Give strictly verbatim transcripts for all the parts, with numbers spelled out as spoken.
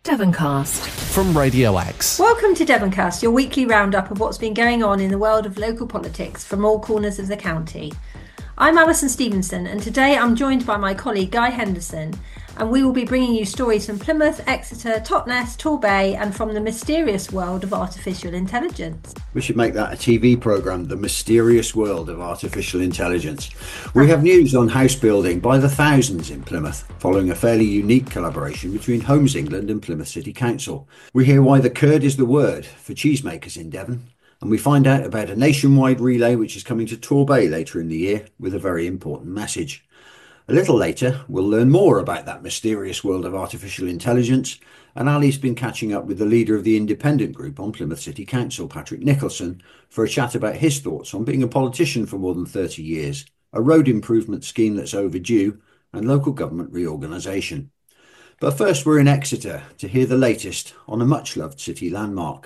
Devoncast from Radio X. Welcome to Devoncast, your weekly roundup of what's been going on in the world of local politics from all corners of the county. I'm Alison Stevenson, and today I'm joined by my colleague Guy Henderson, and we will be bringing you stories from Plymouth, Exeter, Totnes, Torbay, and from the mysterious world of artificial intelligence. We should make that a T V programme, The Mysterious World of Artificial Intelligence. We have news on house building by the thousands in Plymouth, following a fairly unique collaboration between Homes England and Plymouth City Council. We hear why the curd is the word for cheesemakers in Devon, and we find out about a nationwide relay which is coming to Torbay later in the year with a very important message. A little later, we'll learn more about that mysterious world of artificial intelligence, and Ali's been catching up with the leader of the independent group on Plymouth City Council, Patrick Nicholson, for a chat about his thoughts on being a politician for more than thirty years, a road improvement scheme that's overdue, and local government reorganisation. But first, we're in Exeter to hear the latest on a much-loved city landmark.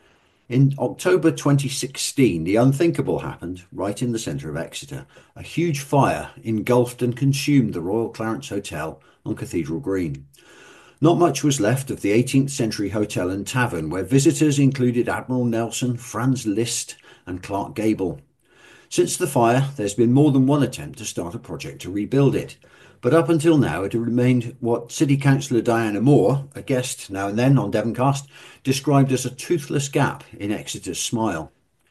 In October twenty sixteen, the unthinkable happened right in the centre of Exeter. A huge fire engulfed and consumed the Royal Clarence Hotel on Cathedral Green. Not much was left of the eighteenth century hotel and tavern, where visitors included Admiral Nelson, Franz Liszt and Clark Gable. Since the fire, there's been more than one attempt to start a project to rebuild it. But up until now, it had remained what City Councillor Diana Moore, a guest now and then on Devoncast, described as a toothless gap in Exeter's smile.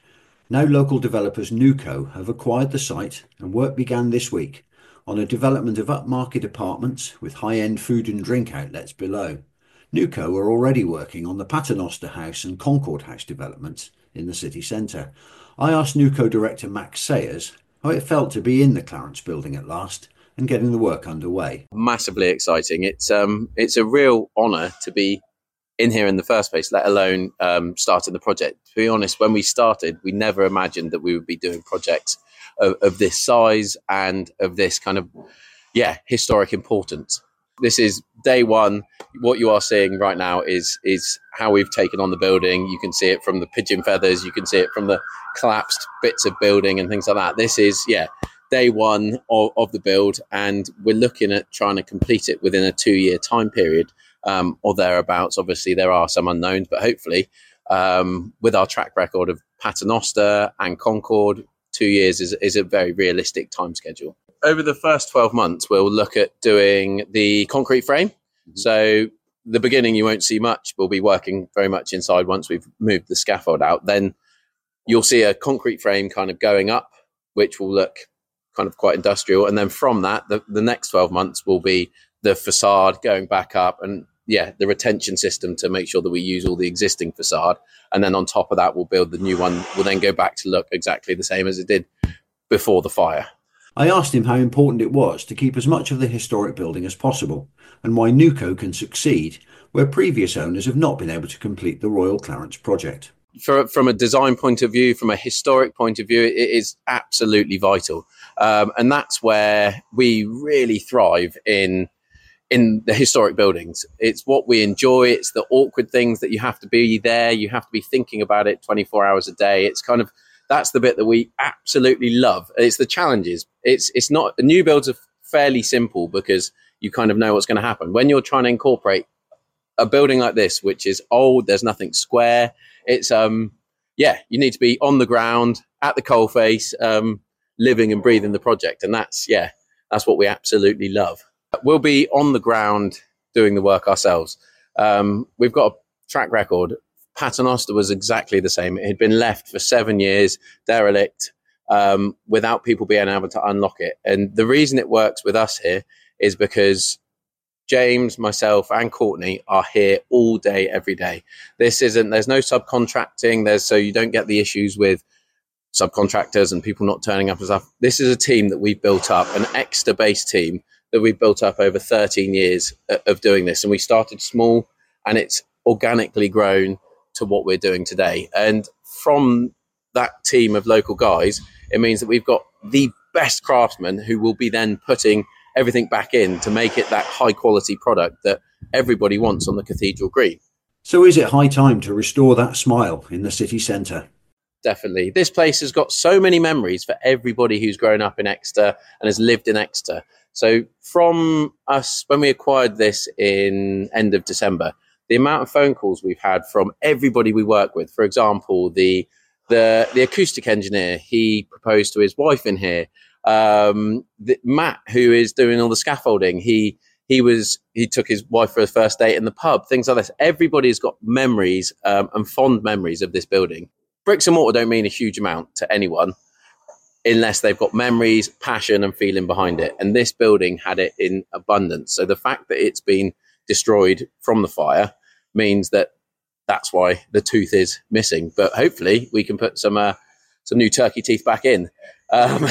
Now local developers Nuco have acquired the site, and work began this week on a development of upmarket apartments with high-end food and drink outlets below. Nuco are already working on the Paternoster House and Concord House developments in the city centre. I asked Nuco director Max Sayers how it felt to be in the Clarence building at last, and getting the work underway. Massively exciting. It's um, it's a real honour to be in here in the first place, let alone um, starting the project. To be honest, when we started, we never imagined that we would be doing projects of, of this size and of this kind of, yeah, historic importance. This is day one. What you are seeing right now is is how we've taken on the building. You can see it from the pigeon feathers. You can see it from the collapsed bits of building and things like that. This is, yeah, day one of, of the build, and we're looking at trying to complete it within a two-year time period um, or thereabouts. Obviously, there are some unknowns, but hopefully, um, with our track record of Paternoster and Concord, two years is, is a very realistic time schedule. Over the first twelve months, we'll look at doing the concrete frame. Mm-hmm. So the beginning, you won't see much. We'll be working very much inside once we've moved the scaffold out. Then you'll see a concrete frame kind of going up, which will look kind of quite industrial. And then from that, the, the next twelve months will be the facade going back up and, yeah, the retention system to make sure that we use all the existing facade. And then on top of that, we'll build the new one. We'll then go back to look exactly the same as it did before the fire. I asked him how important it was to keep as much of the historic building as possible, and why Nuco can succeed where previous owners have not been able to complete the Royal Clarence project. For, from a design point of view, from a historic point of view, it is absolutely vital. Um, and that's where we really thrive in in the historic buildings. It's what we enjoy. It's the awkward things that you have to be there. You have to be thinking about it twenty-four hours a day. It's kind of, that's the bit that we absolutely love. It's the challenges. It's it's not, new builds are fairly simple because you kind of know what's going to happen. When you're trying to incorporate a building like this, which is old, there's nothing square. It's, um, yeah, you need to be on the ground, at the coalface, um, living and breathing the project. And that's, yeah, that's what we absolutely love. We'll be on the ground doing the work ourselves. Um, we've got a track record. Paternoster was exactly the same. It had been left for seven years, derelict, um, without people being able to unlock it. And the reason it works with us here is because James, myself, and Courtney are here all day, every day. This isn't, there's no subcontracting. There's, so you don't get the issues with subcontractors and people not turning up and stuff. This is a team that we've built up, an Exeter-based team that we've built up over thirteen years of doing this. And we started small, and it's organically grown to what we're doing today. And from that team of local guys, it means that we've got the best craftsmen who will be then putting everything back in to make it that high quality product that everybody wants on the Cathedral Green. So is it high time to restore that smile in the city centre? Definitely. This place has got so many memories for everybody who's grown up in Exeter and has lived in Exeter. So from us, when we acquired this in end of December, the amount of phone calls we've had from everybody we work with. For example, the the the acoustic engineer, he proposed to his wife in here. Um, the, Matt, who is doing all the scaffolding, he he was he took his wife for a first date in the pub. Things like this. Everybody's got memories um, and fond memories of this building. Bricks and mortar don't mean a huge amount to anyone unless they've got memories, passion and feeling behind it. And this building had it in abundance. So the fact that it's been destroyed from the fire means that that's why the tooth is missing. But hopefully we can put some uh, some new turkey teeth back in. Um,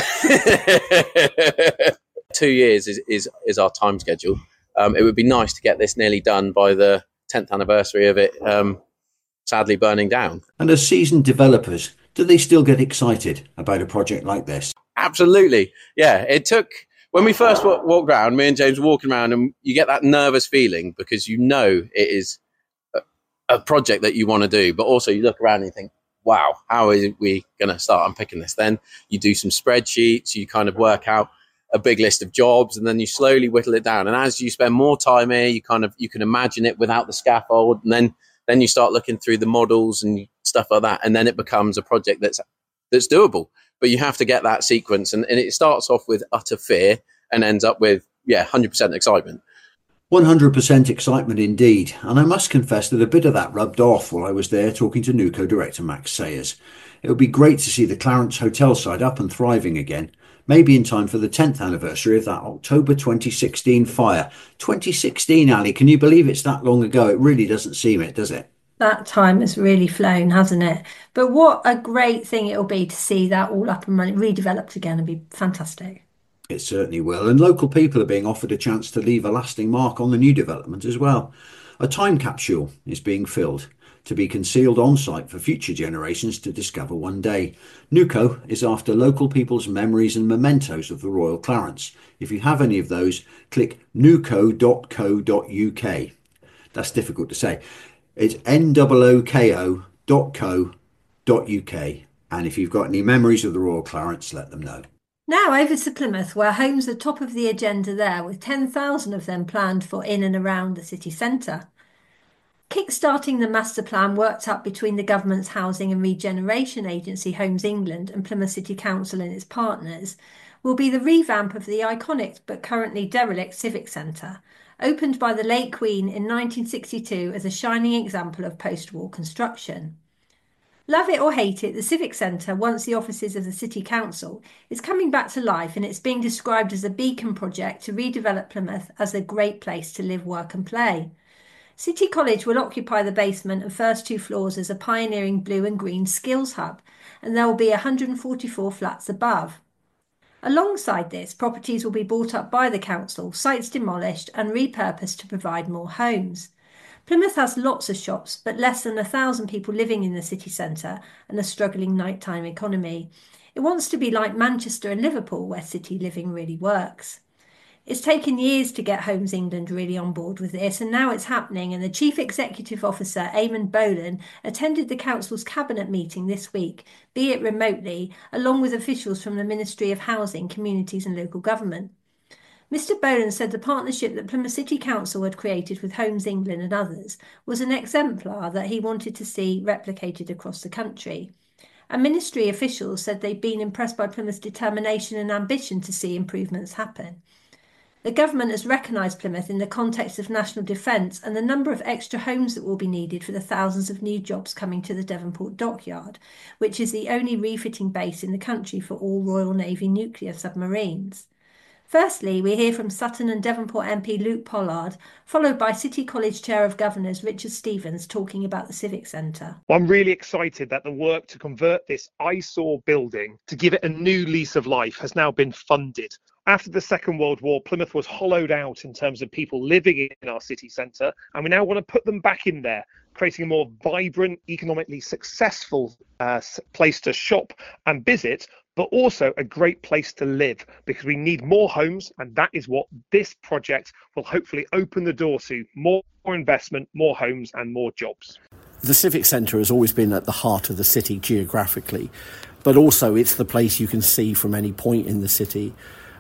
two years is, is, is our time schedule. Um, it would be nice to get this nearly done by the tenth anniversary of it um, sadly burning down. And as seasoned developers, do they still get excited about a project like this? Absolutely. Yeah, it took, when we first w- walked around, me and James were walking around, and you get that nervous feeling because you know it is a, a project that you want to do, but also you look around and you think, wow, how are we going to start unpicking this? Then you do some spreadsheets, you kind of work out a big list of jobs, and then you slowly whittle it down. And as you spend more time here, you kind of, you can imagine it without the scaffold, and then then you start looking through the models and stuff like that, and then it becomes a project that's that's doable. But you have to get that sequence, and, and it starts off with utter fear and ends up with, yeah, one hundred percent excitement. one hundred percent excitement indeed. And I must confess that a bit of that rubbed off while I was there talking to Nuco director Max Sayers. It would be great to see the Clarence Hotel side up and thriving again, maybe in time for the tenth anniversary of that October twenty sixteen fire. twenty sixteen, Ali, can you believe it's that long ago? It really doesn't seem it, does it? That time has really flown, hasn't it? But what a great thing it'll be to see that all up and running, redeveloped again, and be fantastic. It certainly will. And local people are being offered a chance to leave a lasting mark on the new development as well. A time capsule is being filled to be concealed on site for future generations to discover one day. Nuco is after local people's memories and mementos of the Royal Clarence. If you have any of those, click nuco dot co dot uk. That's difficult to say. It's N O O K O dot co dot uk. And if you've got any memories of the Royal Clarence, let them know. Now over to Plymouth, where homes are top of the agenda there, with ten thousand of them planned for in and around the city centre. Kickstarting the master plan worked up between the government's Housing and Regeneration Agency Homes England and Plymouth City Council and its partners will be the revamp of the iconic but currently derelict Civic Centre, opened by the late Queen in nineteen sixty-two as a shining example of post-war construction. Love it or hate it, the Civic Centre, once the offices of the City Council, is coming back to life, and it's being described as a beacon project to redevelop Plymouth as a great place to live, work and play. City College will occupy the basement and first two floors as a pioneering blue and green skills hub, and there will be one hundred forty-four flats above. Alongside this, properties will be bought up by the council, sites demolished and repurposed to provide more homes. Plymouth has lots of shops, but less than a thousand people living in the city centre and a struggling nighttime economy. It wants to be like Manchester and Liverpool, where city living really works. It's taken years to get Homes England really on board with this, and now it's happening, and the Chief Executive Officer, Eamon Boland, attended the Council's Cabinet meeting this week, be it remotely, along with officials from the Ministry of Housing, Communities and Local Government. Mister Boland said the partnership that Plymouth City Council had created with Homes England and others was an exemplar that he wanted to see replicated across the country. And ministry officials said they'd been impressed by Plymouth's determination and ambition to see improvements happen. The government has recognised Plymouth in the context of national defence and the number of extra homes that will be needed for the thousands of new jobs coming to the Devonport Dockyard, which is the only refitting base in the country for all Royal Navy nuclear submarines. Firstly, we hear from Sutton and Devonport M P Luke Pollard, followed by City College Chair of Governors Richard Stevens talking about the Civic Centre. Well, I'm really excited that the work to convert this eyesore building to give it a new lease of life has now been funded. After the Second World War, Plymouth was hollowed out in terms of people living in our city centre, and we now want to put them back in there, creating a more vibrant, economically successful uh, place to shop and visit, but also a great place to live, because we need more homes, and that is what this project will hopefully open the door to: more investment, more homes and more jobs. The Civic Centre has always been at the heart of the city geographically, but also it's the place you can see from any point in the city.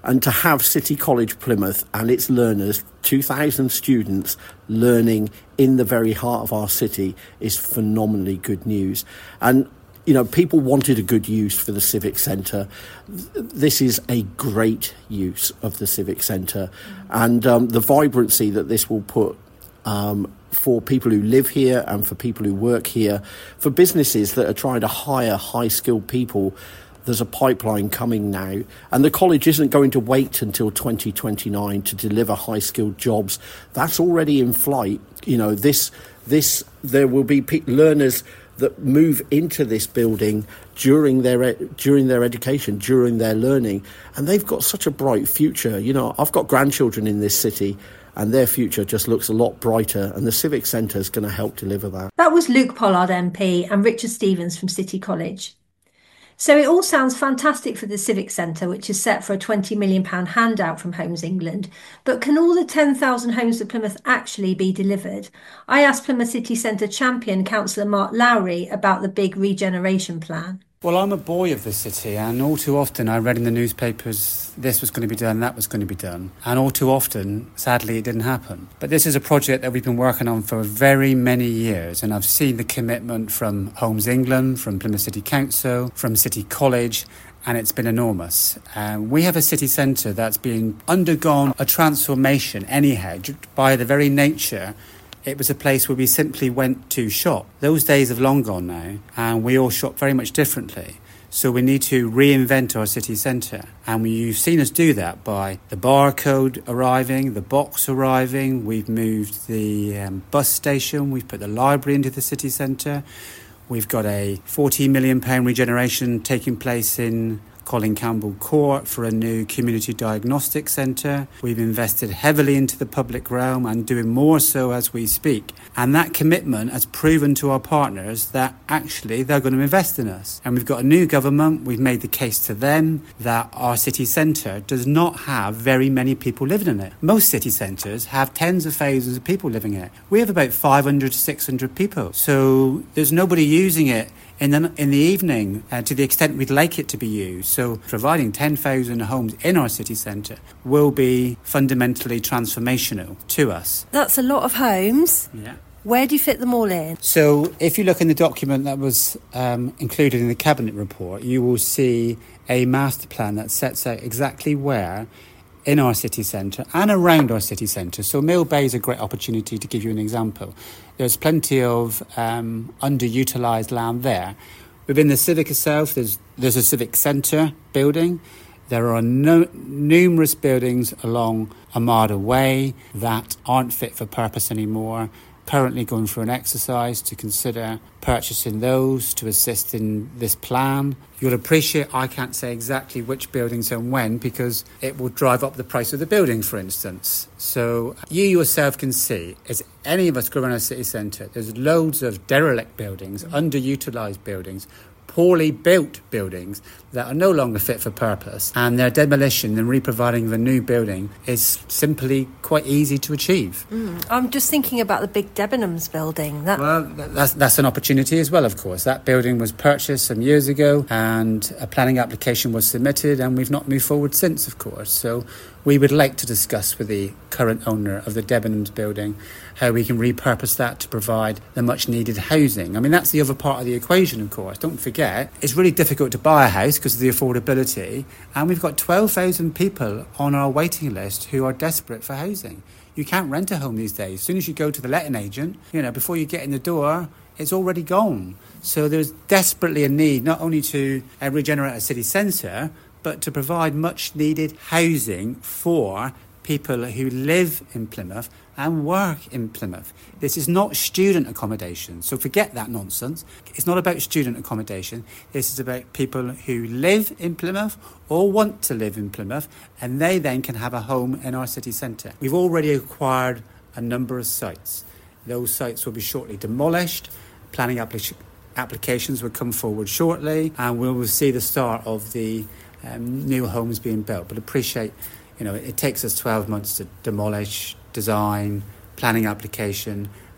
And to have City College Plymouth and its learners, two thousand students learning in the very heart of our city, is phenomenally good news. And, you know, people wanted a good use for the Civic Centre. This is a great use of the Civic Centre. And um, the vibrancy that this will put um, for people who live here and for people who work here, for businesses that are trying to hire high-skilled people, there's a pipeline coming now, and the college isn't going to wait until twenty twenty-nine to deliver high-skilled jobs. That's already in flight. You know, this, this, there will be pe- learners that move into this building during their during their education, during their learning, and they've got such a bright future. You know, I've got grandchildren in this city, and their future just looks a lot brighter, and the Civic Centre is going to help deliver that. That was Luke Pollard M P and Richard Stevens from City College. So it all sounds fantastic for the Civic Centre, which is set for a twenty million pounds handout from Homes England. But can all the ten thousand homes for Plymouth actually be delivered? I asked Plymouth City Centre champion Councillor Mark Lowry about the big regeneration plan. Well, I'm a boy of the city, and all too often I read in the newspapers this was going to be done, that was going to be done. And all too often, sadly, it didn't happen. But this is a project that we've been working on for very many years, and I've seen the commitment from Homes England, from Plymouth City Council, from City College, and it's been enormous. Um, we have a city centre that's been undergone a transformation anyhow by the very nature. It was a place where we simply went to shop. Those days have long gone now, and we all shop very much differently. So we need to reinvent our city centre. And you've seen us do that by the barcode arriving, the box arriving. We've moved the um, bus station. We've put the library into the city centre. We've got a fourteen million pounds regeneration taking place in Colin Campbell Court for a new community diagnostic centre. We've invested heavily into the public realm and doing more so as we speak. And that commitment has proven to our partners that actually they're going to invest in us. And we've got a new government. We've made the case to them that our city centre does not have very many people living in it. Most city centres have tens of thousands of people living in it. We have about five hundred to six hundred people. So there's nobody using it in the, in the evening uh, to the extent we'd like it to be used. So providing ten thousand homes in our city centre will be fundamentally transformational to us. That's a lot of homes. Yeah. Where do you fit them all in? So if you look in the document that was um, included in the Cabinet report, you will see a master plan that sets out exactly where in our city centre and around our city centre. So Mill Bay is a great opportunity to give you an example. There's plenty of um, underutilised land there. Within the Civic itself, there's there's a Civic Centre building. There are no, numerous buildings along Armada Way that aren't fit for purpose anymore. Currently going through an exercise to consider purchasing those to assist in this plan. You'll appreciate I can't say exactly which buildings and when because it will drive up the price of the building, for instance. So you yourself can see, as any of us go around our city centre, there's loads of derelict buildings, underutilised buildings, poorly built buildings that are no longer fit for purpose, and their demolition and reproviding of a new building is simply quite easy to achieve. Mm. I'm just thinking about the big Debenhams building. That... Well, that's, that's an opportunity as well, of course. That building was purchased some years ago and a planning application was submitted, and we've not moved forward since, of course. So we would like to discuss with the current owner of the Debenhams building how we can repurpose that to provide the much needed housing. I mean, that's the other part of the equation, of course. Don't forget, it's really difficult to buy a house because of the affordability, and we've got twelve thousand people on our waiting list who are desperate for housing. You can't rent a home these days. As soon as you go to the letting agent, you know, before you get in the door, it's already gone. So there's desperately a need not only to uh, regenerate a city centre, but to provide much needed housing for people who live in Plymouth and work in Plymouth. This is not student accommodation, so forget that nonsense. It's not about student accommodation. This is about people who live in Plymouth or want to live in Plymouth, and they then can have a home in our city centre. We've already acquired a number of sites. Those sites will be shortly demolished. Planning applic- applications will come forward shortly, and we will see the start of the um, new homes being built. But appreciate, you know, it takes us twelve months to demolish, design, planning application,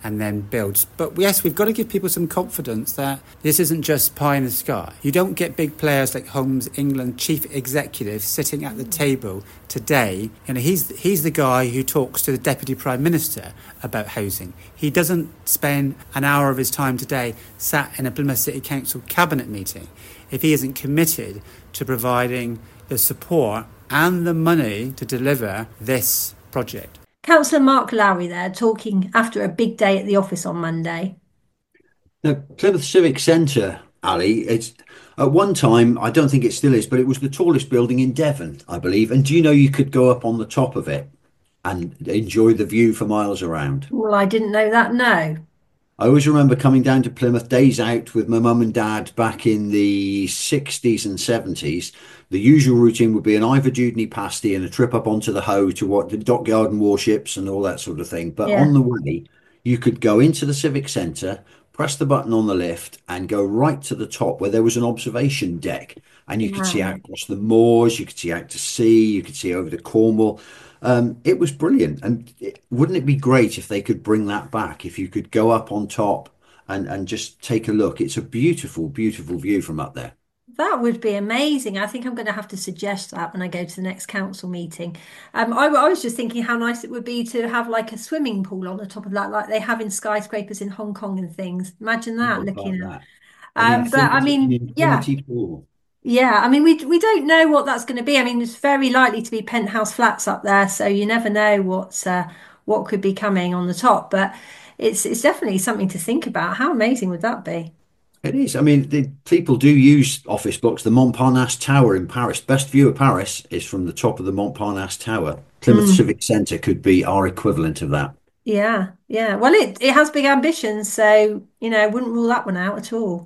and then builds. But yes, we've got to give people some confidence that this isn't just pie in the sky. You don't get big players like Homes England chief executive sitting at the table today. You know, he's he's the guy who talks to the Deputy Prime Minister about housing. He doesn't spend an hour of his time today sat in a Plymouth City Council cabinet meeting if he isn't committed to providing the support and the money to deliver this project. Councillor Mark Lowry there talking after a big day at the office on Monday. The Plymouth Civic Centre, Ali, it's at one time, I don't think it still is, but it was the tallest building in Devon, I believe. And do you know you could go up on the top of it and enjoy the view for miles around? Well, I didn't know that, no. I always remember coming down to Plymouth days out with my mum and dad back in the sixties and seventies. The usual routine would be an Ivor Dewdney pasty and a trip up onto the Hoe to what the Dockyard and warships and all that sort of thing. But Yeah. on the way, you could go into the Civic Centre, press the button on the lift and go right to the top where there was an observation deck. And you could see Wow. out across the moors, you could see out to sea, you could see over to Cornwall. Um, it was brilliant. And it, wouldn't it be great if they could bring that back, if you could go up on top and, and just take a look? It's a beautiful, beautiful view from up there. That would be amazing. I think I'm going to have to suggest that when I go to the next council meeting. Um, I, I was just thinking how nice it would be to have like a swimming pool on the top of that, like they have in skyscrapers in Hong Kong and things. Imagine that, What looking about at. that? And Um, but I infinity, mean, an yeah, infinity pool. yeah. I mean, we we don't know what that's going to be. I mean, it's very likely to be penthouse flats up there, so you never know what's uh, what could be coming on the top. But it's it's definitely something to think about. How amazing would that be? It is. I mean, the people do use office blocks. The Montparnasse Tower in Paris, best view of Paris is from the top of the Montparnasse Tower. Plymouth Mm. Civic Centre could be our equivalent of that. Yeah, yeah. Well, it it has big ambitions, so you know, wouldn't rule that one out at all.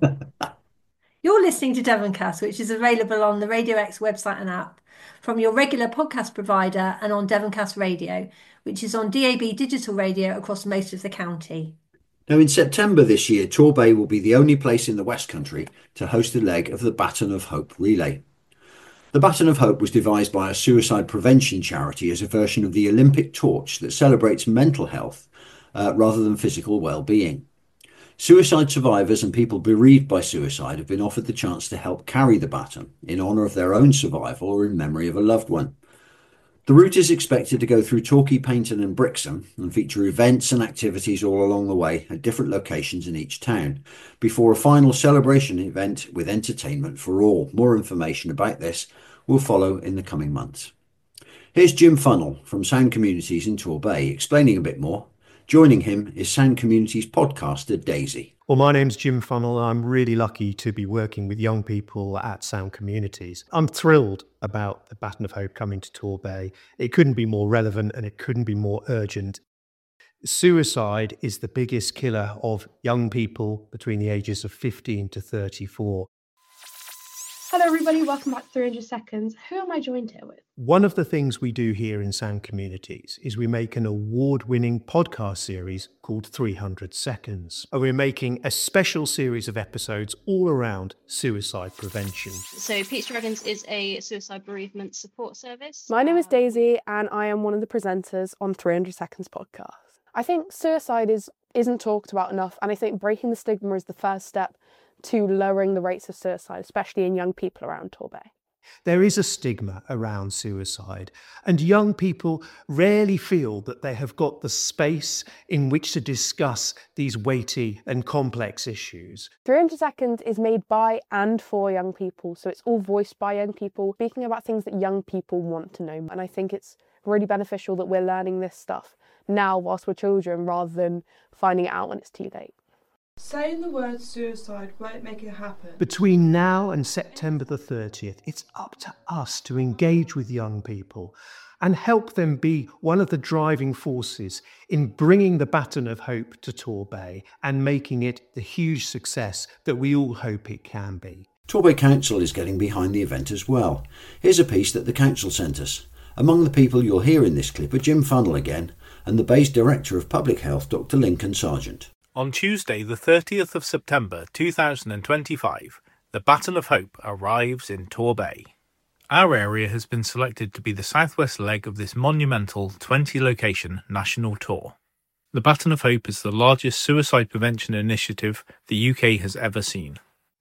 You're listening to Devoncast, which is available on the Radio X website and app, from your regular podcast provider and on Devoncast Radio, which is on D A B digital radio across most of the county. Now, in September this year, Torbay will be the only place in the West Country to host a leg of the Baton of Hope Relay. The Baton of Hope was devised by a suicide prevention charity as a version of the Olympic torch that celebrates mental health uh, rather than physical well-being. Suicide survivors and people bereaved by suicide have been offered the chance to help carry the baton in honour of their own survival or in memory of a loved one. The route is expected to go through Torquay, Paynton and Brixham and feature events and activities all along the way at different locations in each town, before a final celebration event with entertainment for all. More information about this will follow in the coming months. Here's Jim Funnell from Sound Communities in Torbay explaining a bit more. Joining him is Sound Communities podcaster Daisy. Well, my name's Jim Funnell. I'm really lucky to be working with young people at Sound Communities. I'm thrilled about the Baton of Hope coming to Torbay. It couldn't be more relevant and it couldn't be more urgent. Suicide is the biggest killer of young people between the ages of fifteen to thirty-four. Hello everybody, welcome back to three hundred seconds. Who am I joined here with? One of the things we do here in Sound Communities is we make an award-winning podcast series called three hundred seconds. And we're making a special series of episodes all around suicide prevention. So Peach Dragons is a suicide bereavement support service. My name is Daisy and I am one of the presenters on three hundred seconds podcast. I think suicide is, isn't talked about enough, and I think breaking the stigma is the first step to lowering the rates of suicide, especially in young people around Torbay. There is a stigma around suicide, and young people rarely feel that they have got the space in which to discuss these weighty and complex issues. three hundred seconds is made by and for young people, so it's all voiced by young people, speaking about things that young people want to know. And I think it's really beneficial that we're learning this stuff now whilst we're children, rather than finding it out when it's too late. Saying the word suicide won't make it happen. Between now and September the thirtieth, it's up to us to engage with young people and help them be one of the driving forces in bringing the Baton of Hope to Torbay and making it the huge success that we all hope it can be. Torbay Council is getting behind the event as well. Here's a piece that the council sent us. Among the people you'll hear in this clip are Jim Funnell again and the Bay's Director of Public Health, Doctor Lincoln Sargent. On Tuesday, the thirtieth of September two thousand twenty-five, the Baton of Hope arrives in Torbay. Our area has been selected to be the southwest leg of this monumental twenty-location national tour. The Baton of Hope is the largest suicide prevention initiative the U K has ever seen.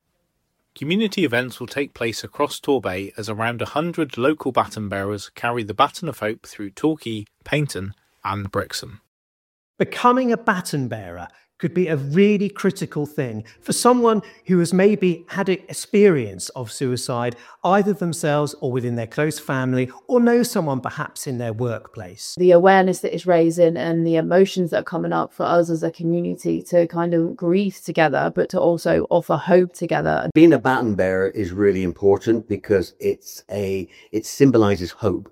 Community events will take place across Torbay as around one hundred local baton bearers carry the Baton of Hope through Torquay, Paignton and Brixham. Becoming a baton bearer could be a really critical thing for someone who has maybe had an experience of suicide, either themselves or within their close family, or know someone perhaps in their workplace. The awareness that it's raising and the emotions that are coming up for us as a community to kind of grieve together, but to also offer hope together. Being a baton bearer is really important because it's a it symbolises hope.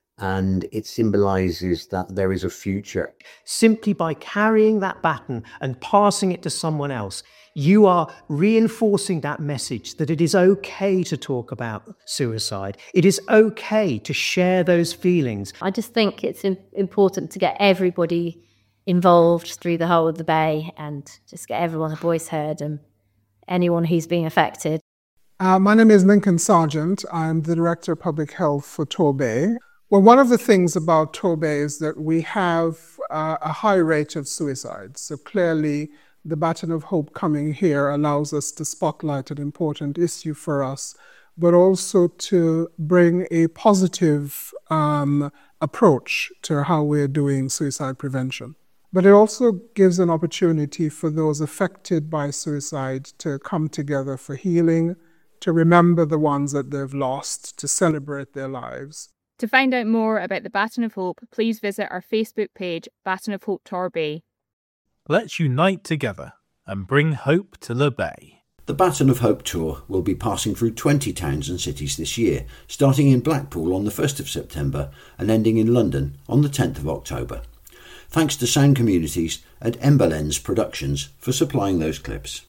And it symbolises that there is a future. Simply by carrying that baton and passing it to someone else, you are reinforcing that message that it is okay to talk about suicide. It is okay to share those feelings. I just think it's important to get everybody involved through the whole of the Bay and just get everyone's voice heard and anyone who's being affected. Uh, my name is Lincoln Sargent. I'm the Director of Public Health for Torbay. Well, one of the things about Torbay is that we have uh, a high rate of suicide. So clearly, the Baton of Hope coming here allows us to spotlight an important issue for us, but also to bring a positive um, approach to how we're doing suicide prevention. But it also gives an opportunity for those affected by suicide to come together for healing, to remember the ones that they've lost, to celebrate their lives. To find out more about the Baton of Hope, please visit our Facebook page, Baton of Hope Torbay. Let's unite together and bring hope to the Bay. The Baton of Hope Tour will be passing through twenty towns and cities this year, starting in Blackpool on the first of September and ending in London on the tenth of October. Thanks to Sound Communities and Emberlens Productions for supplying those clips.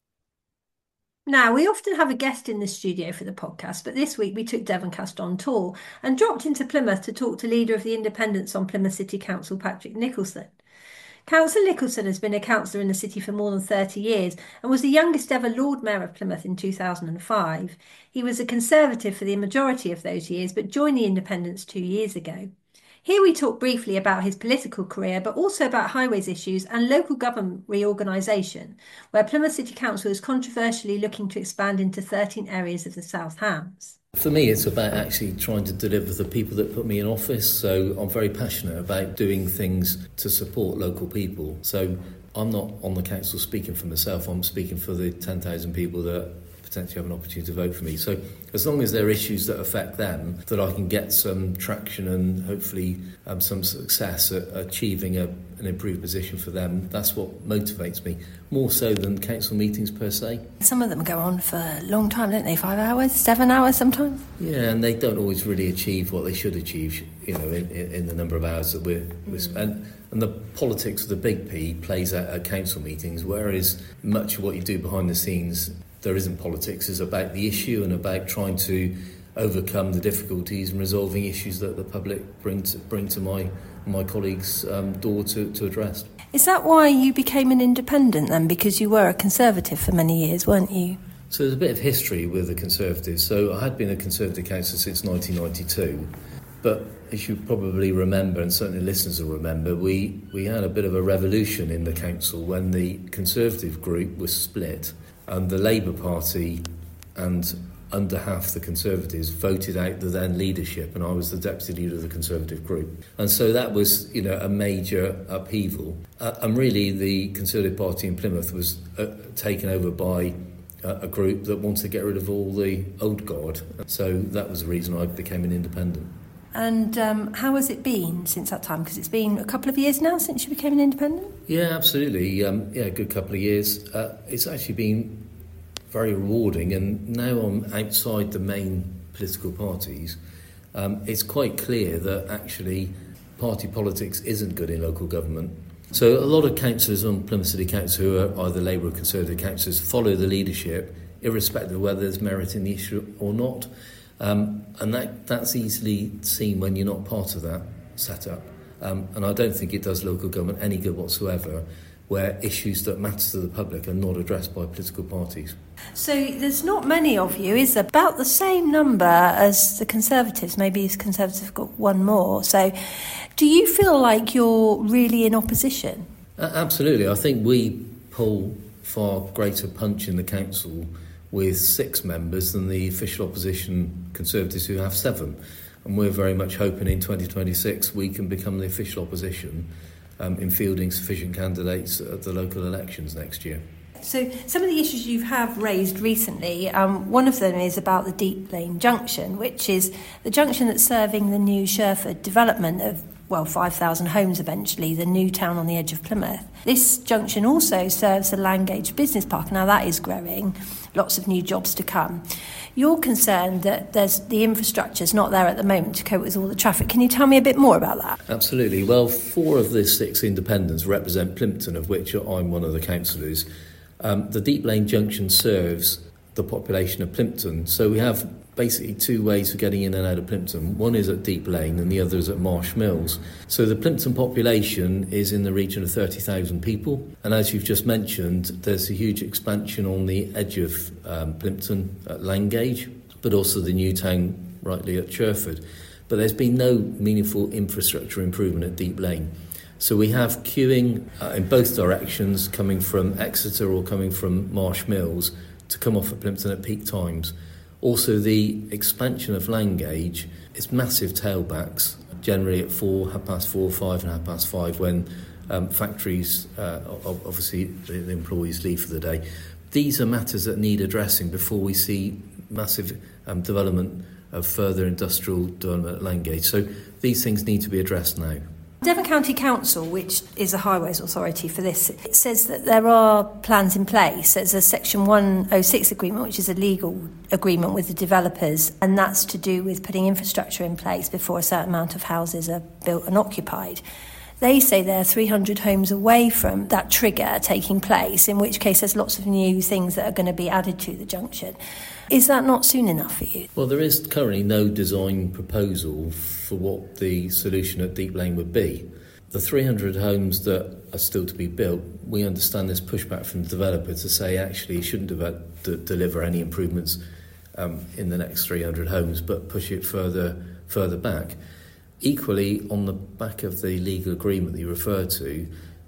Now, we often have a guest in the studio for the podcast, but this week we took Devoncast on tour and dropped into Plymouth to talk to leader of the Independents on Plymouth City Council, Patrick Nicholson. Councillor Nicholson has been a councillor in the city for more than thirty years and was the youngest ever Lord Mayor of Plymouth in two thousand five. He was a Conservative for the majority of those years, but joined the Independents two years ago. Here we talk briefly about his political career, but also about highways issues and local government reorganisation, where Plymouth City Council is controversially looking to expand into thirteen areas of the South Hams. For me, it's about actually trying to deliver the people that put me in office. So I'm very passionate about doing things to support local people. So I'm not on the council speaking for myself, I'm speaking for the ten thousand people that potentially have an opportunity to vote for me. So as long as there are issues that affect them, that I can get some traction and hopefully um, some success at achieving a, an improved position for them, that's what motivates me, more so than council meetings per se. Some of them go on for a long time, don't they? Five hours, seven hours sometimes? Yeah, and they don't always really achieve what they should achieve, you know, in, in the number of hours that we're... we're spent. And the politics of the big P plays out at council meetings, whereas much of what you do behind the scenes, there isn't politics, is about the issue and about trying to overcome the difficulties and resolving issues that the public bring to, bring to my my colleagues' um, door to, to address. Is that why you became an independent then? Because you were a Conservative for many years, weren't you? So there's a bit of history with the Conservatives. So I had been a Conservative councillor since nineteen ninety-two, but as you probably remember, and certainly listeners will remember, we, we had a bit of a revolution in the council when the Conservative group was split and the Labour Party and under half the Conservatives voted out the then leadership, and I was the deputy leader of the Conservative group. And so that was, you know, a major upheaval. Uh, and really the Conservative Party in Plymouth was uh, taken over by uh, a group that wanted to get rid of all the old guard. So that was the reason I became an independent. And um, how has it been since that time? Because it's been a couple of years now since you became an independent? Yeah, absolutely. Um, yeah, a good couple of years. Uh, it's actually been very rewarding, and now I'm outside the main political parties. Um, it's quite clear that actually party politics isn't good in local government. So a lot of councillors on Plymouth City Council who are either Labour or Conservative councillors follow the leadership, irrespective of whether there's merit in the issue or not. Um, and that, that's easily seen when you're not part of that setup. Um, and I don't think it does local government any good whatsoever where issues that matter to the public are not addressed by political parties. So there's not many of you, is there? About the same number as the Conservatives. Maybe the Conservatives have got one more. So do you feel like you're really in opposition? Absolutely. I think we pull far greater punch in the council with six members than the official opposition Conservatives, who have seven. And we're very much hoping in twenty twenty-six we can become the official opposition um, in fielding sufficient candidates at the local elections next year. So some of the issues you have raised recently, um, one of them is about the Deep Lane Junction, which is the junction that's serving the new Sherford development of, well, five thousand homes eventually, the new town on the edge of Plymouth. This junction also serves the Langage Business Park. Now that is growing, lots of new jobs to come. You're concerned that there's the infrastructure's not there at the moment to cope with all the traffic. Can you tell me a bit more about that? Absolutely. Well, four of the six independents represent Plympton, of which I'm one of the councillors. Um, the Deep Lane Junction serves the population of Plympton, so we have basically two ways of getting in and out of Plympton. One is at Deep Lane and the other is at Marsh Mills. So the Plympton population is in the region of thirty thousand people, and as you've just mentioned, there's a huge expansion on the edge of um, Plympton at Langage, but also the new town rightly at Sherford. But there's been no meaningful infrastructure improvement at Deep Lane. So we have queuing uh, in both directions, coming from Exeter or coming from Marsh Mills, to come off at Plympton at peak times. Also, the expansion of Langage is massive tailbacks, generally at four, half past four, five and half past five, when um, factories, uh, obviously the, the employees leave for the day. These are matters that need addressing before we see massive um, development of further industrial development at Langage. So these things need to be addressed now. Devon County Council, which is a highways authority for this, it says that there are plans in place. There's a Section one oh six agreement, which is a legal agreement with the developers, and that's to do with putting infrastructure in place before a certain amount of houses are built and occupied. They say they're three hundred homes away from that trigger taking place, in which case there's lots of new things that are going to be added to the junction. Is that not soon enough for you? Well, there is currently no design proposal for what the solution at Deep Lane would be. The three hundred homes that are still to be built, we understand there's pushback from the developer to say actually you shouldn't have to deliver any improvements um, in the next three hundred homes, but push it further further back. Equally, on the back of the legal agreement that you referred to,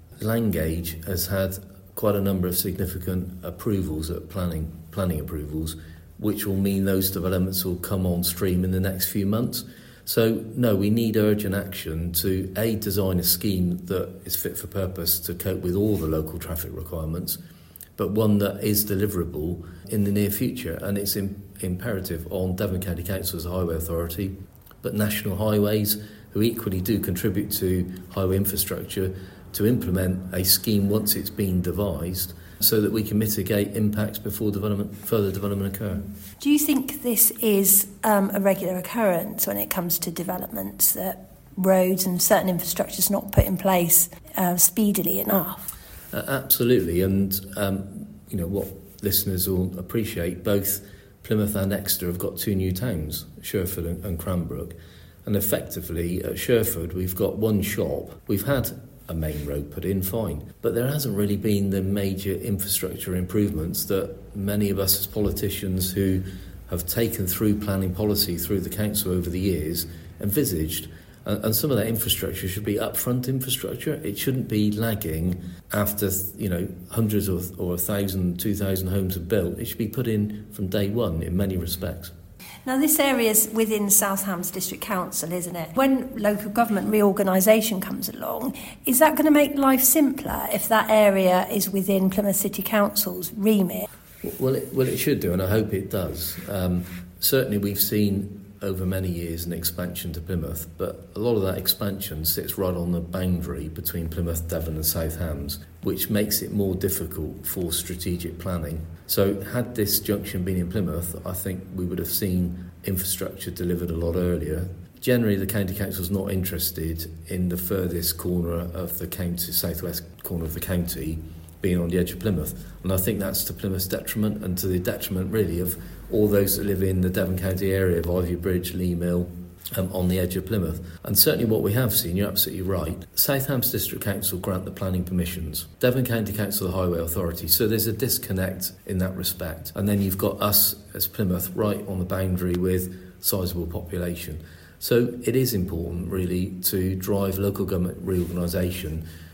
Langage has had quite a number of significant approvals at planning planning approvals, which will mean those developments will come on stream in the next few months. So, no, we need urgent action to, A, design a scheme that is fit for purpose to cope with all the local traffic requirements, but one that is deliverable in the near future. And it's im- imperative on Devon County Council as a highway authority, but National Highways, who equally do contribute to highway infrastructure, to implement a scheme once it's been devised, so that we can mitigate impacts before development, further development occur. Do you think this is um, a regular occurrence when it comes to developments, that roads and certain infrastructure is not put in place uh, speedily enough? Uh, absolutely, and um, you know what listeners will appreciate, both Plymouth and Exeter have got two new towns, Sherford and, and Cranbrook, and effectively at Sherford we've got one shop. We've had a main road put in, fine, but there hasn't really been the major infrastructure improvements that many of us as politicians who have taken through planning policy through the council over the years envisaged. And, and some of that infrastructure should be upfront infrastructure. It shouldn't be lagging after, you know, hundreds or, or a thousand, two thousand homes are built. It should be put in from day one in many respects. Now, this area is within South Hams District Council, isn't it? When local government reorganisation comes along, is that going to make life simpler if that area is within Plymouth City Council's remit? Well, it, well, it should do, and I hope it does. Um, certainly, we've seen over many years an expansion to Plymouth, but a lot of that expansion sits right on the boundary between Plymouth, Devon and South Hams, which makes it more difficult for strategic planning. So had this junction been in Plymouth, I think we would have seen infrastructure delivered a lot earlier. Generally, the County Council is not interested in the furthest corner of the county, southwest corner of the county, being on the edge of Plymouth. And I think that's to Plymouth's detriment and to the detriment, really, of all those that live in the Devon County area of Ivy Bridge, Lee Mill, um, on the edge of Plymouth. And certainly what we have seen, you're absolutely right, South Hams District Council grant the planning permissions, Devon County Council the Highway Authority, so there's a disconnect in that respect. And then you've got us as Plymouth right on the boundary with sizable population. So it is important really to drive local government reorganisation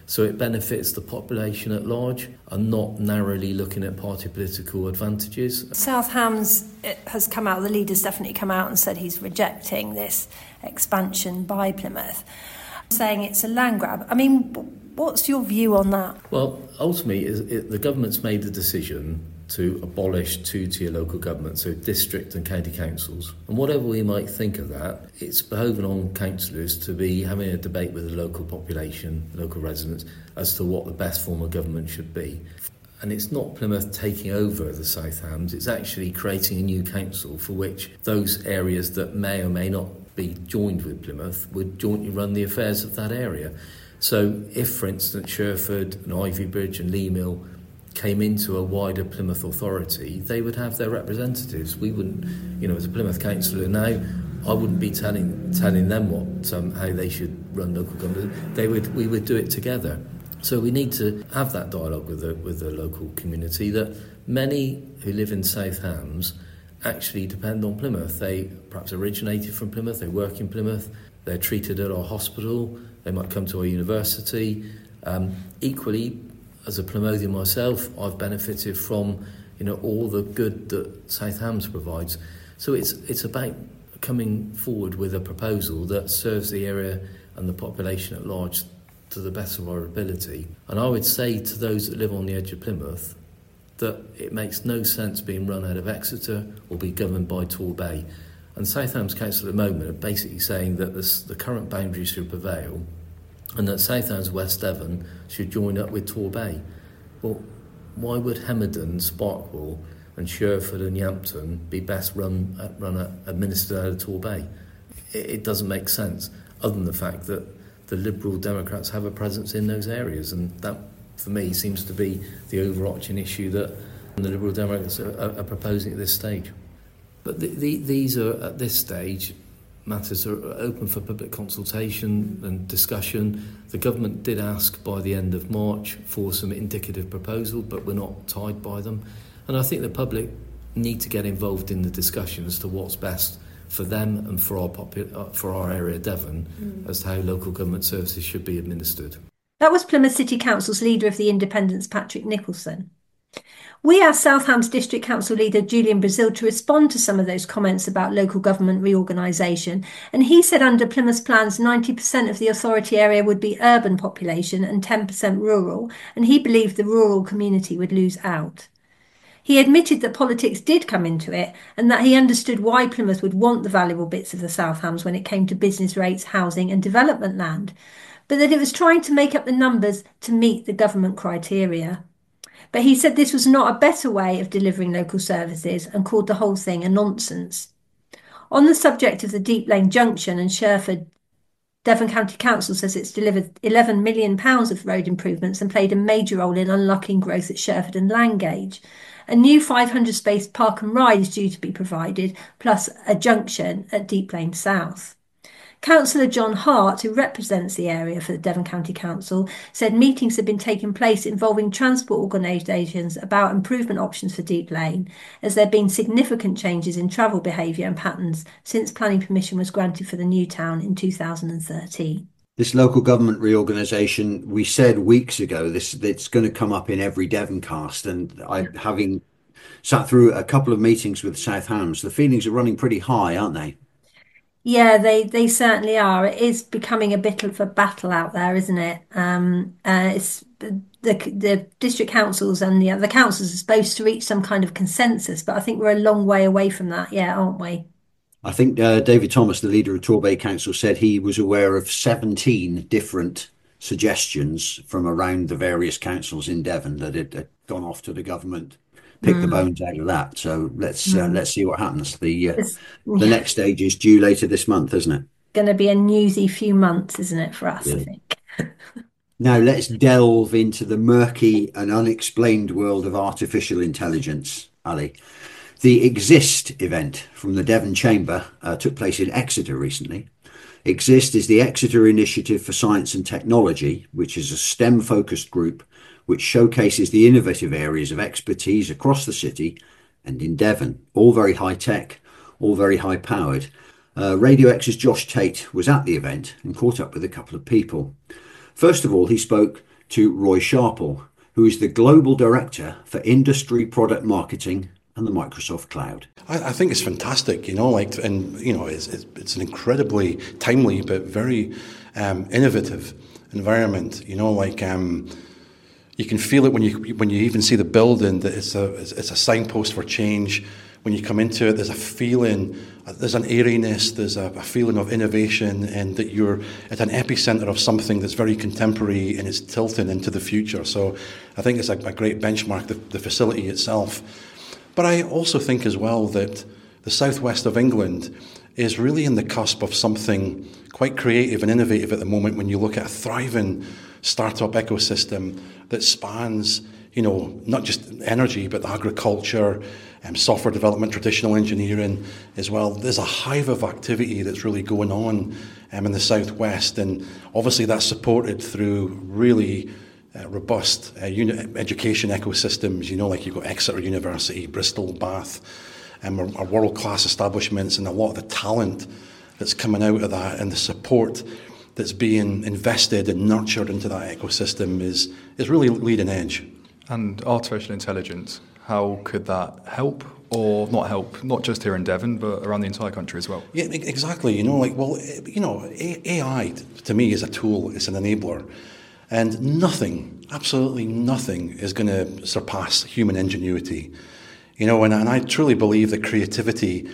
So it benefits the population at large and not narrowly looking at party political advantages. South Hams has come out, the leader's definitely come out and said he's rejecting this expansion by Plymouth, saying it's a land grab. I mean, what's your view on that? Well, ultimately, it, the government's made the decision to abolish two-tier local government, so district and county councils. And whatever we might think of that, it's behoving on councillors to be having a debate with the local population, local residents, as to what the best form of government should be. And it's not Plymouth taking over the South Hams, it's actually creating a new council for which those areas that may or may not be joined with Plymouth would jointly run the affairs of that area. So if, for instance, Sherford and Ivybridge and Lee Mill came into a wider Plymouth authority, they would have their representatives. We wouldn't, you know, as a Plymouth councillor now, I wouldn't be telling telling them what um, how they should run local government. They would, we would do it together. So we need to have that dialogue with the with the local community. That many who live in South Hams actually depend on Plymouth. They perhaps originated from Plymouth. They work in Plymouth. They're treated at our hospital. They might come to our university. Um, equally, as a Plymouthian myself, I've benefited from, you know, all the good that South Hams provides. So it's it's about coming forward with a proposal that serves the area and the population at large to the best of our ability. And I would say to those that live on the edge of Plymouth that it makes no sense being run out of Exeter or be governed by Torbay. And South Hams Council at the moment are basically saying that this, the current boundaries should prevail and that South Hams West Devon should join up with Torbay. Well, why would Hemerdon, Sparkwell and Sherford and Yampton be best run, run administered out of Torbay? It, it doesn't make sense, other than the fact that the Liberal Democrats have a presence in those areas, and that, for me, seems to be the overarching issue that the Liberal Democrats are, are, are proposing at this stage. But the, the, these are, at this stage, matters are open for public consultation and discussion. The government did ask by the end of March for some indicative proposal, but we're not tied by them. And I think the public need to get involved in the discussion as to what's best for them and for our popu- for our area, Devon, mm. as to how local government services should be administered. That was Plymouth City Council's leader of the Independents, Patrick Nicholson. We asked South Hams District Council leader Julian Brazil to respond to some of those comments about local government reorganisation, and he said under Plymouth's plans ninety percent of the authority area would be urban population and ten percent rural, and he believed the rural community would lose out. He admitted that politics did come into it and that he understood why Plymouth would want the valuable bits of the South Hams when it came to business rates, housing and development land, but that it was trying to make up the numbers to meet the government criteria. But he said this was not a better way of delivering local services and called the whole thing a nonsense. On the subject of the Deep Lane Junction and Sherford, Devon County Council says it's delivered eleven million pounds of road improvements and played a major role in unlocking growth at Sherford and Langage. A new five hundred space park and ride is due to be provided, plus a junction at Deep Lane South. Councillor John Hart, who represents the area for the Devon County Council, said meetings have been taking place involving transport organisations about improvement options for Deep Lane, as there have been significant changes in travel behaviour and patterns since planning permission was granted for the new town in two thousand thirteen. This local government reorganisation, we said weeks ago, this it's going to come up in every Devoncast, and I, having sat through a couple of meetings with South Hams, the feelings are running pretty high, aren't they? Yeah, they, they certainly are. It is becoming a bit of a battle out there, isn't it? Um, uh, it's the the district councils and the the councils are supposed to reach some kind of consensus, but I think we're a long way away from that, yeah, aren't we? I think uh, David Thomas, the leader of Torbay Council, said he was aware of seventeen different suggestions from around the various councils in Devon that had, had gone off to the government. Pick mm. the bones out of that. So let's mm. uh, let's see what happens. The uh, the yeah. next stage is due later this month, isn't it? Going to be a newsy few months, isn't it, for us? Yeah. I think. Now let's delve into the murky and unexplained world of artificial intelligence, Ali. The EXIST event from the Devon Chamber uh, took place in Exeter recently. EXIST is the Exeter Initiative for Science and Technology, which is a STEM-focused group which showcases the innovative areas of expertise across the city and in Devon, all very high-tech, all very high-powered. Uh, Radio X's Josh Tate was at the event and caught up with a couple of people. First of all, he spoke to Roy Sharple, who is the Global Director for Industry Product Marketing and the Microsoft Cloud. I, I think it's fantastic, you know, like, and, you know, it's, it's, it's an incredibly timely but very um, innovative environment, you know, like, um, you can feel it when you when you even see the building, that it's a, it's a signpost for change. When you come into it, there's a feeling, there's an airiness, there's a, a feeling of innovation, and that you're at an epicenter of something that's very contemporary and it's tilting into the future. So I think it's a, a great benchmark, the, the facility itself. But I also think as well that the southwest of England is really in the cusp of something quite creative and innovative at the moment when you look at a thriving startup ecosystem that spans, you know, not just energy, but agriculture, um, software development, traditional engineering as well. There's a hive of activity that's really going on um, in the southwest, and obviously that's supported through really uh, robust uh, uni- education ecosystems. You know, like you've got Exeter University, Bristol, Bath, um, are, are world-class establishments, and a lot of the talent that's coming out of that and the support that's being invested and nurtured into that ecosystem is is really leading edge. And artificial intelligence, how could that help or not help, not just here in Devon, but around the entire country as well? Yeah, exactly. You know, like, well, you know, A I to me is a tool, it's an enabler. And nothing, absolutely nothing is going to surpass human ingenuity. You know, and, and I truly believe that creativity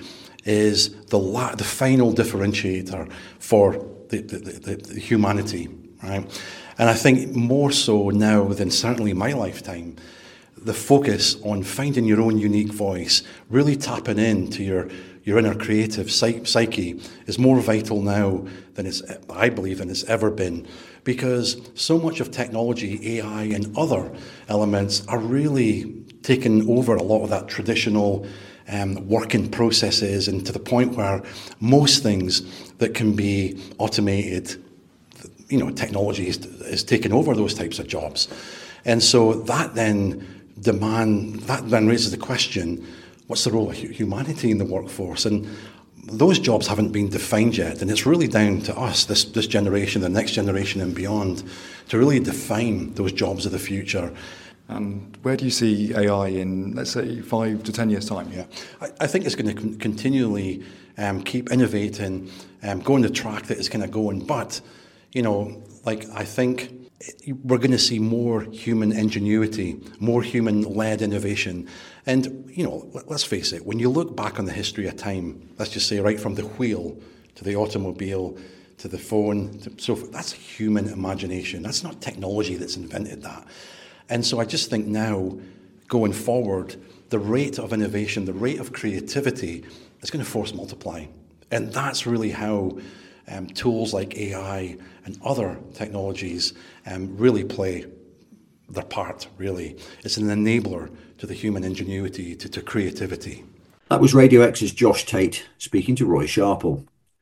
is the la- the final differentiator for the, the, the, the humanity, right? And I think more so now than certainly my lifetime, the focus on finding your own unique voice, really tapping into your, your inner creative psyche is more vital now than it's, I believe, than it's ever been. Because so much of technology, A I and other elements are really taking over a lot of that traditional um, working processes, and to the point where most things that can be automated, you know, technology is, is taking over those types of jobs. And so that then demand, that then raises the question, what's the role of humanity in the workforce? And those jobs haven't been defined yet, and it's really down to us, this, this generation, the next generation and beyond, to really define those jobs of the future. And where do you see A I in, let's say, five to ten years' time? Yeah, I, I think it's going to con- continually um, keep innovating, um, going the track that it's kind of going. But, you know, like, I think we're going to see more human ingenuity, more human-led innovation. And, you know, let's face it, when you look back on the history of time, let's just say right from the wheel to the automobile to the phone, to, so that's human imagination. That's not technology that's invented that. And so I just think now, going forward, the rate of innovation, the rate of creativity is going to force multiply. And that's really how um, tools like A I and other technologies um, really play their part, really. It's an enabler to the human ingenuity, to, to creativity. That was Radio X's Josh Tate speaking to Roy Sharple.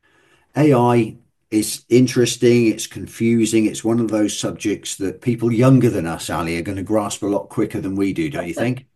A I is interesting, it's confusing, it's one of those subjects that people younger than us, Ali, are going to grasp a lot quicker than we do, don't you think?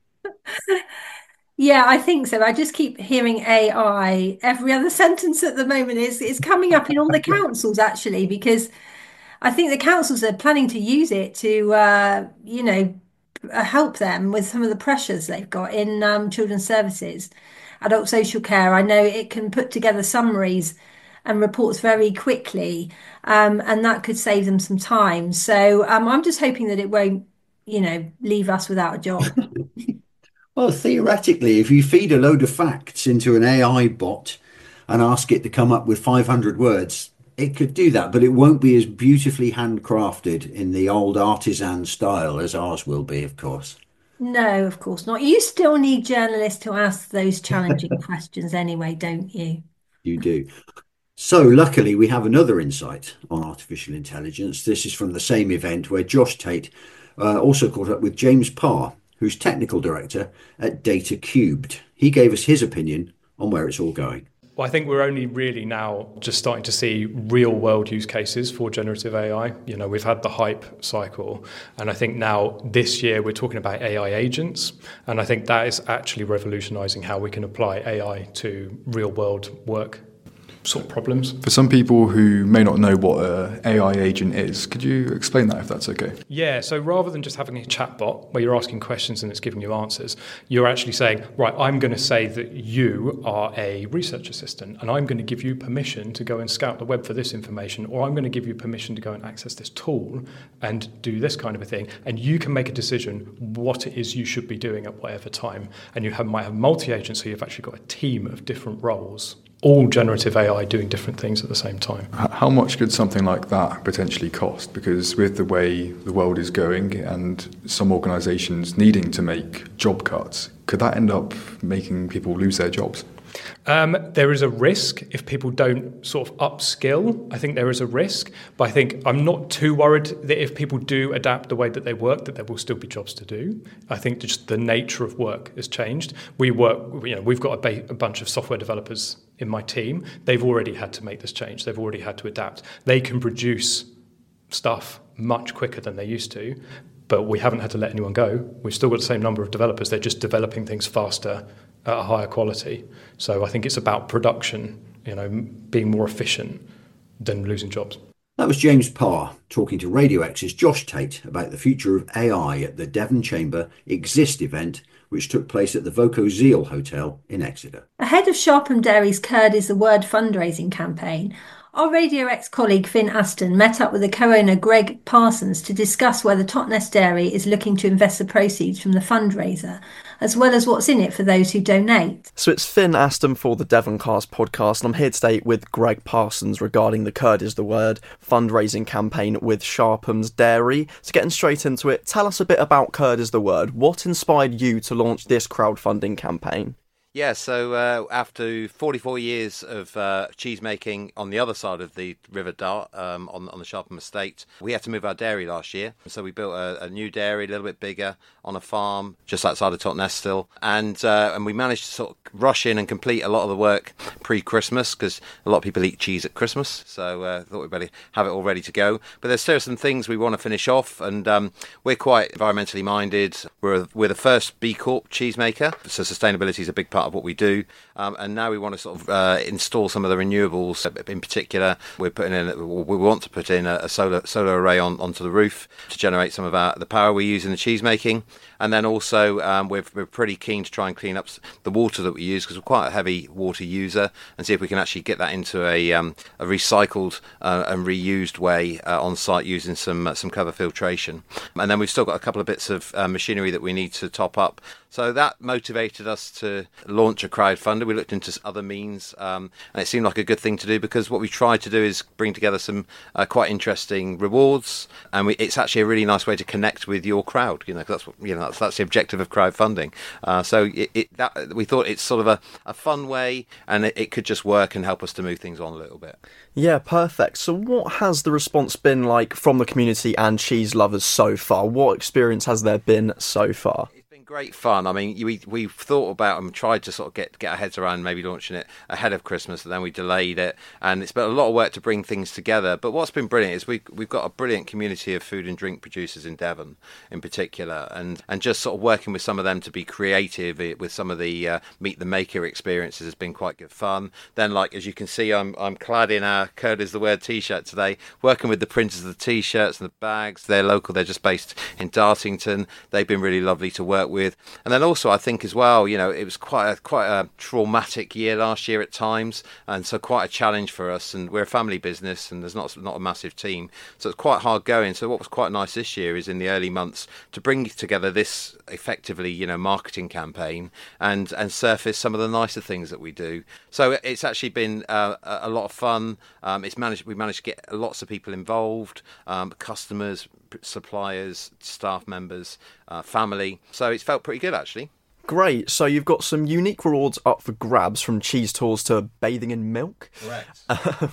Yeah, I think so. I just keep hearing A I every other sentence at the moment. Is it's coming up in all the councils, actually, because I think the councils are planning to use it to, uh, you know, help them with some of the pressures they've got in um, children's services, adult social care. I know it can put together summaries and reports very quickly, um, and that could save them some time. So um, I'm just hoping that it won't, you know, leave us without a job. Well, theoretically, if you feed a load of facts into an A I bot and ask it to come up with five hundred words, it could do that, but it won't be as beautifully handcrafted in the old artisan style as ours will be, of course. No, of course not. You still need journalists to ask those challenging questions anyway, don't you? You do. So luckily, we have another insight on artificial intelligence. This is from the same event where Josh Tate uh, also caught up with James Parr, who's technical director at Data Cubed. He gave us his opinion on where it's all going. Well, I think we're only really now just starting to see real world use cases for generative A I. You know, we've had the hype cycle, and I think now this year we're talking about A I agents, and I think that is actually revolutionizing how we can apply A I to real world work. sort of problems. For some people who may not know what an A I agent is, could you explain that if that's okay? Yeah, so rather than just having a chatbot where you're asking questions and it's giving you answers, you're actually saying, right, I'm going to say that you are a research assistant and I'm going to give you permission to go and scout the web for this information, or I'm going to give you permission to go and access this tool and do this kind of a thing. And you can make a decision what it is you should be doing at whatever time. And you have, might have multi-agents, so you've actually got a team of different roles, all generative A I doing different things at the same time. How much could something like that potentially cost? Because with the way the world is going and some organisations needing to make job cuts, could that end up making people lose their jobs? Um, there is a risk if people don't sort of upskill. I think there is a risk, but I think I'm not too worried that if people do adapt the way that they work, that there will still be jobs to do. I think just the nature of work has changed. We work, you know, we've got a, ba- a bunch of software developers in my team. They've already had to make this change. They've already had to adapt. They can produce stuff much quicker than they used to, but we haven't had to let anyone go. We've still got the same number of developers. They're just developing things faster at a higher quality. So I think it's about production, you know, being more efficient than losing jobs. That was James Parr talking to Radio X's Josh Tate about the future of A I at the Devon Chamber Exist event, which took place at the Voco Zeal Hotel in Exeter. Ahead of Sharpham Dairy's Curd is the Word fundraising campaign, our Radio X colleague Finn Aston met up with the co-owner Greg Parsons to discuss whether Totnes Dairy is looking to invest the proceeds from the fundraiser, as well as what's in it for those who donate. So it's Finn Aston for the Devoncast podcast, and I'm here today with Greg Parsons regarding the Curd is the Word fundraising campaign with Sharpham's Dairy. So getting straight into it, tell us a bit about Curd is the Word. What inspired you to launch this crowdfunding campaign? Yeah, so uh, after forty-four years of uh, cheese making on the other side of the River Dart, um, on, on the Sharpham estate, we had to move our dairy last year. So we built a, a new dairy, a little bit bigger, on a farm just outside of Totnes still. And, uh, and we managed to sort of rush in and complete a lot of the work pre-Christmas, because a lot of people eat cheese at Christmas. So I uh, thought we'd better have it all ready to go. But there's still some things we want to finish off, and um, we're quite environmentally minded. We're, we're the first B Corp cheese maker, so sustainability is a big part of what we do, um, and now we want to sort of uh, install some of the renewables. In particular, we're putting in, we want to put in a, a solar solar array on onto the roof to generate some of our the power we use in the cheese making, and then also um, we're we're pretty keen to try and clean up the water that we use, because we're quite a heavy water user, and see if we can actually get that into a um, a recycled uh, and reused way uh, on site using some uh, some cover filtration. And then we've still got a couple of bits of uh, machinery that we need to top up. So that motivated us to launch a crowdfunder. We looked into other means, um, and it seemed like a good thing to do, because what we tried to do is bring together some uh, quite interesting rewards, and we, it's actually a really nice way to connect with your crowd. You know, 'cause that's what, you know that's, that's the objective of crowdfunding. Uh, so it, it that we thought it's sort of a, a fun way, and it, it could just work and help us to move things on a little bit. Yeah, perfect. So what has the response been like from the community and cheese lovers so far? What experience has there been so far? Great fun. I mean, we we thought about and tried to sort of get get our heads around maybe launching it ahead of Christmas, and then we delayed it, and it's been a lot of work to bring things together. But what's been brilliant is we we've got a brilliant community of food and drink producers in Devon, in particular, and and just sort of working with some of them to be creative with some of the uh, meet the maker experiences has been quite good fun. Then, like as you can see, I'm I'm clad in our Curd is the Word t-shirt today, working with the printers of the t-shirts and the bags. They're local. They're just based in Dartington. They've been really lovely to work with. With. And then also I think as well, you know, it was quite a quite a traumatic year last year at times, and so quite a challenge for us, and we're a family business and there's not not a massive team, so it's quite hard going. So what was quite nice this year is in the early months to bring together this effectively, you know, marketing campaign and and surface some of the nicer things that we do. So it's actually been uh, a lot of fun. Um, it's managed we managed to get lots of people involved, um, customers, suppliers, staff members, uh, family. So it's felt pretty good, actually. Great. So you've got some unique rewards up for grabs, from cheese tours to bathing in milk. Correct.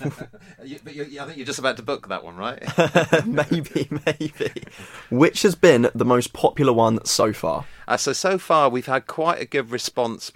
you, but you, I think you're just about to book that one, right? maybe, maybe. Which has been the most popular one so far? Uh, so, so far we've had quite a good response. We, we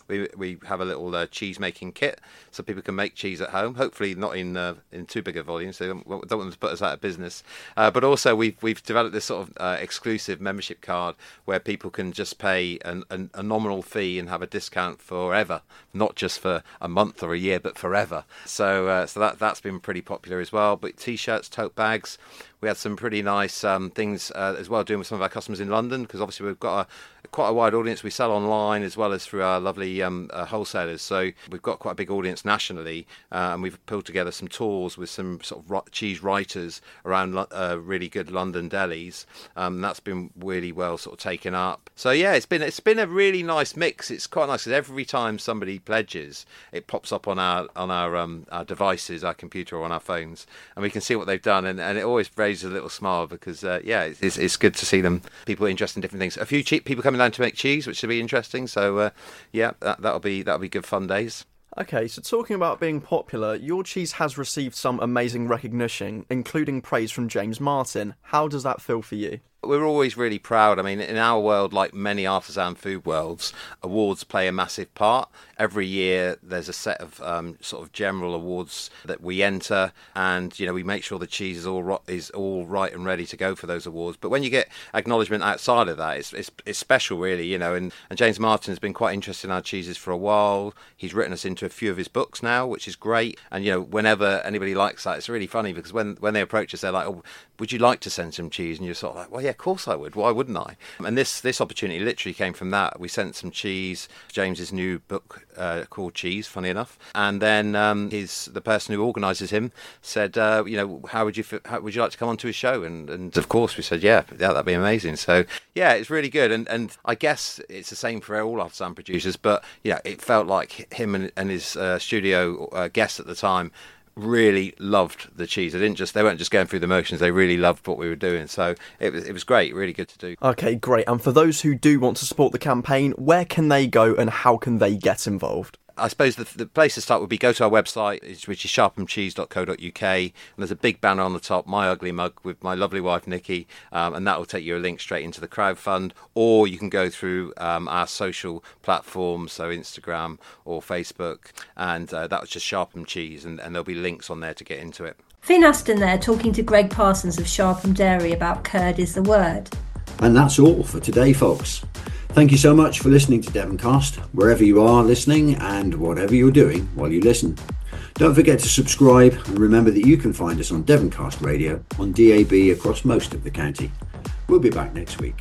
we we have a little uh, cheese making kit so people can make cheese at home. Hopefully not in uh, in too big a volume, so don't, don't want them to put us out of business. Uh, but also we've we've developed this sort of uh, exclusive membership card where people can just pay an, an, a nominal fee and have a discount forever, not just for a month or a year, but forever. So uh, so that that's been pretty popular as well. But t-shirts, tote bags. We had some pretty nice um, things uh, as well doing with some of our customers in London, because obviously we've got a, quite a wide audience. We sell online as well as through our lovely um, uh, wholesalers. So we've got quite a big audience nationally, uh, and we've pulled together some tours with some sort of ro- cheese writers around uh, really good London delis. Um, that's been really well sort of taken up. So yeah, it's been it's been a really nice mix. It's quite nice because every time somebody pledges, it pops up on our on our um, our devices, our computer or on our phones, and we can see what they've done, and, and it always raises a little smile because uh, yeah, it's, it's good to see them. People interested in different things. A few cheap people coming down to make cheese, which should be interesting. So uh, yeah, that, that'll be that'll be good fun days. Okay, so talking about being popular, your cheese has received some amazing recognition, including praise from James Martin. How does that feel for you? We're always really proud. I mean, in our world, like many artisan food worlds, awards play a massive part. Every year there's a set of um, sort of general awards that we enter, and you know we make sure the cheese is all ro- is all right and ready to go for those awards. But when you get acknowledgement outside of that, it's it's, it's special, really. You know, and, and James Martin has been quite interested in our cheeses for a while. He's written us into a few of his books now, which is great. And you know, whenever anybody likes that, it's really funny because when when they approach us, they're like, "Oh, would you like to send some cheese?" And you're sort of like, "Well, yeah, of course I would. Why wouldn't I?" And this this opportunity literally came from that. We sent some cheese, James's new book uh, called Cheese, funny enough, and then um, his the person who organises him said, uh, "You know, how would you how would you like to come onto his show?" And and of course we said, "Yeah, yeah, that'd be amazing." So yeah, it's really good, and and I guess it's the same for all artisan producers, but yeah, it felt like him and, and his uh, studio uh, guests at the time really loved the cheese. They didn't just they weren't just going through the motions, they really loved what we were doing. So it was it was great, really good to do. Okay, great. And for those who do want to support the campaign, where can they go and how can they get involved? I suppose the, the place to start would be go to our website, which is sharpham cheese dot co dot uk, and there's a big banner on the top, my ugly mug with my lovely wife Nikki, um, and that will take you a link straight into the crowdfund. Or you can go through um, our social platforms, so Instagram or Facebook, and uh, that was just Sharpham Cheese, and, and there'll be links on there to get into it. Finn Aston there talking to Greg Parsons of Sharpham Dairy about curd is the word. And that's all for today, folks. Thank you so much for listening to Devoncast, wherever you are listening and whatever you're doing while you listen. Don't forget to subscribe and remember that you can find us on Devoncast Radio on D A B across most of the county. We'll be back next week.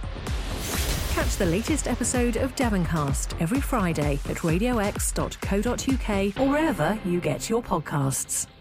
Catch the latest episode of Devoncast every Friday at radio x dot co dot uk or wherever you get your podcasts.